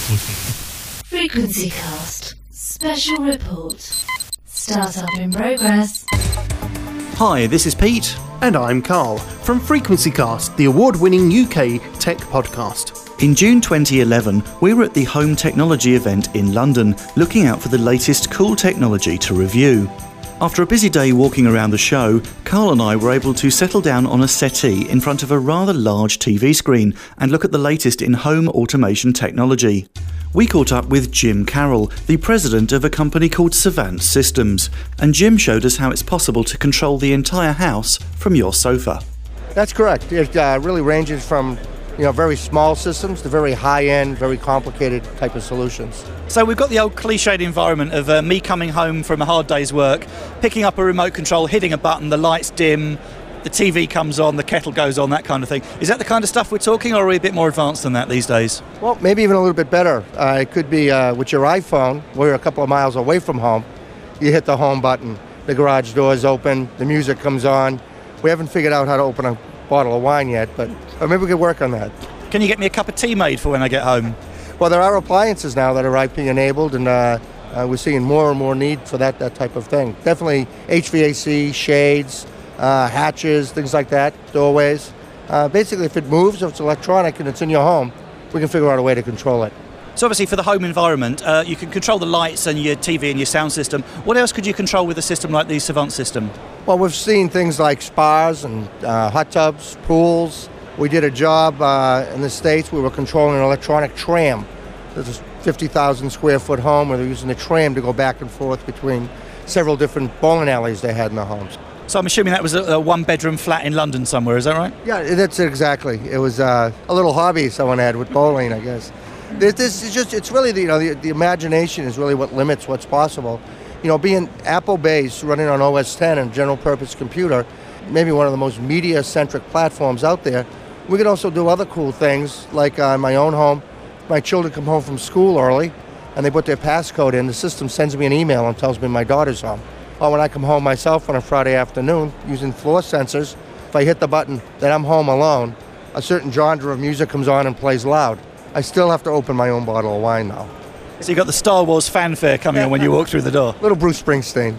Frequency Cast Special Report. Startup in progress. Hi, this is Pete. And I'm Carl from Frequency Cast, the award-winning UK tech podcast. In June 2011, we were at the Home Technology event in London, looking out for the latest cool technology to review. After a busy day walking around the show, Carl and I were able to settle down on a settee in front of a rather large TV screen and look at the latest in home automation technology. We caught up with Jim Carroll, the president of a company called Savant Systems, and Jim showed us how it's possible to control the entire house from your sofa. That's correct. It really ranges from very small systems to very high-end, very complicated type of solutions. So we've got the old cliched environment of me coming home from a hard day's work, picking up a remote control, hitting a button, the lights dim, the TV comes on, the kettle goes on, that kind of thing. Is that the kind of stuff we're talking, or are we a bit more advanced than that these days? Well, maybe even a little bit better. It could be with your iPhone, where you're a couple of miles away from home, you hit the home button, the garage door's open, the music comes on. We haven't figured out how to open a bottle of wine yet, but maybe we could work on that. Can you get me a cup of tea made for when I get home? Well, there are appliances now that are IP enabled, and we're seeing more and more need for that type of thing. Definitely HVAC, shades, hatches, things like that, doorways. Basically, if it moves, if it's electronic and it's in your home, we can figure out a way to control it. So obviously for the home environment, you can control the lights and your TV and your sound system. What else could you control with a system like the Savant system? Well, we've seen things like spas and hot tubs, pools. We did a job in the States. We were controlling an electronic tram. There's a 50,000 square foot home where they're using the tram to go back and forth between several different bowling alleys they had in the homes. So I'm assuming that was a one-bedroom flat in London somewhere, is that right? Yeah, that's it exactly. It was a little hobby someone had with bowling, I guess. This is just, it's really, the imagination is really what limits what's possible. Being Apple-based, running on OS X and general purpose computer, maybe one of the most media-centric platforms out there, we can also do other cool things, like in my own home, my children come home from school early, and they put their passcode in, the system sends me an email and tells me my daughter's home. Or when I come home myself on a Friday afternoon, using floor sensors, if I hit the button that I'm home alone, a certain genre of music comes on and plays loud. I still have to open my own bottle of wine now. So you've got the Star Wars fanfare coming on when you walk through the door. Little Bruce Springsteen.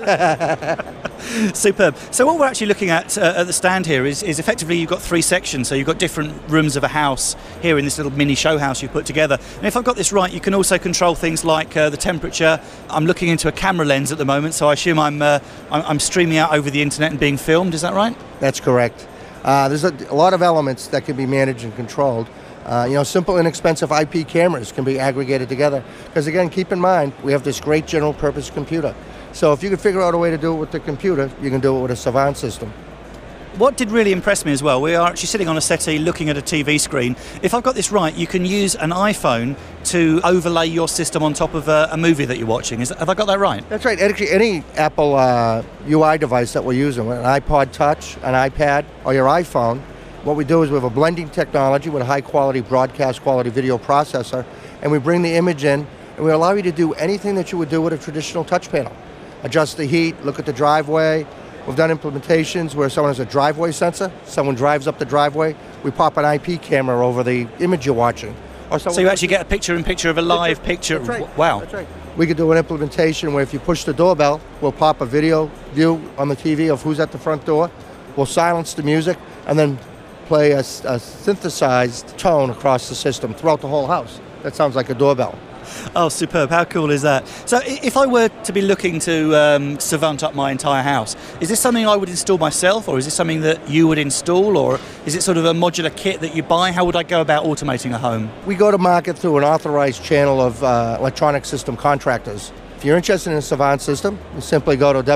Superb. So what we're actually looking at the stand here is effectively you've got three sections. So you've got different rooms of a house here in this little mini show house you put together. And if I've got this right, you can also control things like the temperature. I'm looking into a camera lens at the moment, so I assume I'm streaming out over the internet and being filmed. Is that right? That's correct. There's a lot of elements that can be managed and controlled. Simple, inexpensive IP cameras can be aggregated together. Because again, keep in mind, we have this great general purpose computer. So if you can figure out a way to do it with the computer, you can do it with a Savant system. What did really impress me as well, we are actually sitting on a settee looking at a TV screen. If I've got this right, you can use an iPhone to overlay your system on top of a movie that you're watching. Have I got that right? That's right. Actually, any Apple UI device that we're using, an iPod Touch, an iPad, or your iPhone, what we do is we have a blending technology with a high-quality broadcast quality video processor, and we bring the image in, and we allow you to do anything that you would do with a traditional touch panel. Adjust the heat, look at the driveway. We've done implementations where someone has a driveway sensor, someone drives up the driveway, we pop an IP camera over the image you're watching. So you actually get a picture-in-picture of a live picture? That's right. Wow. That's right. We could do an implementation where if you push the doorbell, we'll pop a video view on the TV of who's at the front door, we'll silence the music, and then play a synthesized tone across the system throughout the whole house. That sounds like a doorbell. Oh, superb. How cool is that? So if I were to be looking to Savant up my entire house, is this something I would install myself, or is this something that you would install, or is it sort of a modular kit that you buy? How would I go about automating a home? We go to market through an authorized channel of electronic system contractors. If you're interested in a Savant system, you simply go to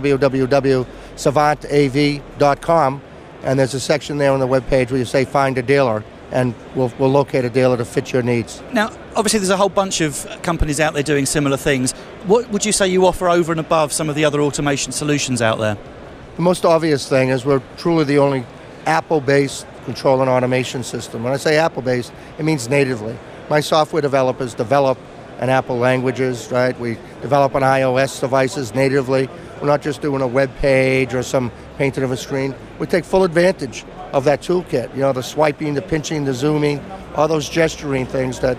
www.savantav.com, and there's a section there on the webpage where you say find a dealer, and we'll locate a dealer to fit your needs. Now, obviously there's a whole bunch of companies out there doing similar things. What would you say you offer over and above some of the other automation solutions out there? The most obvious thing is we're truly the only Apple-based control and automation system. When I say Apple-based, it means natively. My software developers develop in Apple languages, right? We develop on iOS devices natively. We're not just doing a web page or some painting of a screen. We take full advantage of that toolkit, the swiping, the pinching, the zooming, all those gesturing things that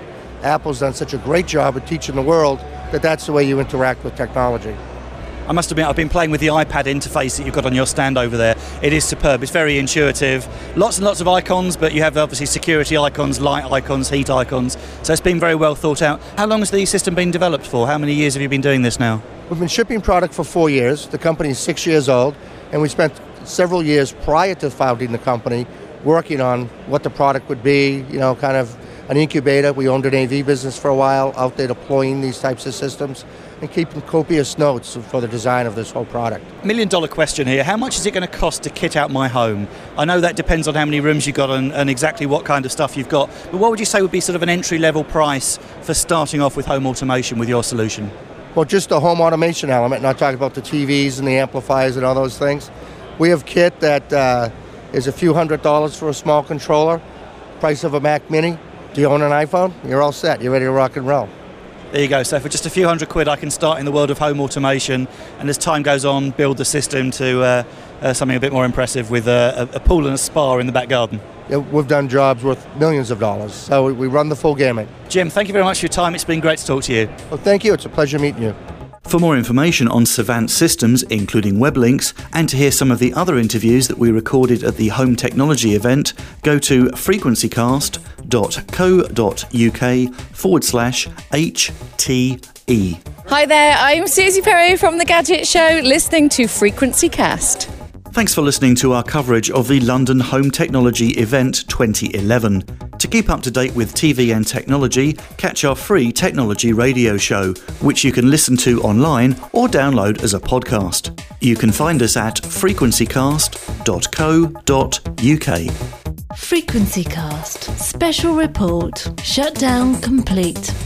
Apple's done such a great job of teaching the world that that's the way you interact with technology. I must admit, I've been playing with the iPad interface that you've got on your stand over there. It is superb. It's very intuitive. Lots and lots of icons, but you have obviously security icons, light icons, heat icons. So it's been very well thought out. How long has the system been developed for? How many years have you been doing this now? We've been shipping product for 4 years. The company is 6 years old, and we spent several years prior to founding the company working on what the product would be, kind of an incubator. We owned an AV business for a while, out there deploying these types of systems and keeping copious notes for the design of this whole product. $1 million question here. How much is it going to cost to kit out my home? I know that depends on how many rooms you've got and exactly what kind of stuff you've got, but what would you say would be sort of an entry-level price for starting off with home automation with your solution? Well, just the home automation element, not talking about the TVs and the amplifiers and all those things. We have kit that is a few $100s for a small controller, price of a Mac Mini. Do you own an iPhone? You're all set. You're ready to rock and roll. There you go. So for just a few £100, I can start in the world of home automation, and as time goes on, build the system to something a bit more impressive with a pool and a spa in the back garden. Yeah, we've done jobs worth millions of dollars, so we run the full gamut. Jim, thank you very much for your time. It's been great to talk to you. Well, thank you. It's a pleasure meeting you. For more information on Savant systems, including web links, and to hear some of the other interviews that we recorded at the Home Technology event, go to frequencycast.co.uk/HTE. Hi there, I'm Susie Perry from The Gadget Show, listening to Frequency Cast. Thanks for listening to our coverage of the London Home Technology Event 2011. To keep up to date with TV and technology, catch our free technology radio show, which you can listen to online or download as a podcast. You can find us at frequencycast.co.uk. Frequency Cast. Special report. Shutdown complete.